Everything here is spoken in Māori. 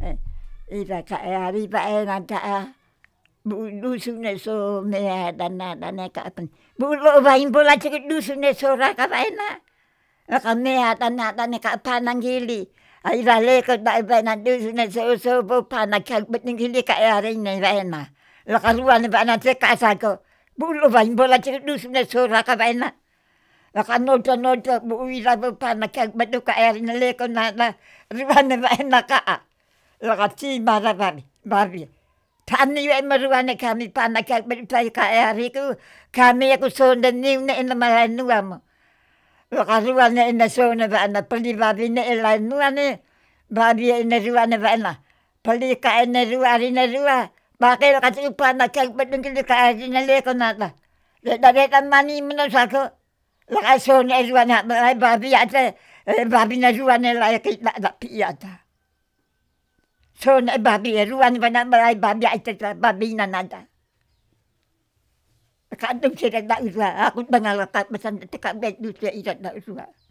ira kaeari paena ta'a dusunne so mea dana ka'pen bulo wain bola dusunne sora kapaena lakamea tana ka'panang gili airaleko dusunne so pana gili kaearine waena lakaruane ba'na cekasako bulo wain bola dusunne sora kapaena lakanoto-noto baduka erineleko nana ruane waena ka'a lakacima babi tani meruane kami pana kaeariku kami aku sondeniune nuamo lakaruane sone ba'na peli babine nuane babi ruane ba'na peli kaene rua bakel deta mani menosako lakasone ruana babi ate babina ruane piata sone babi ruane bana babi nanada aku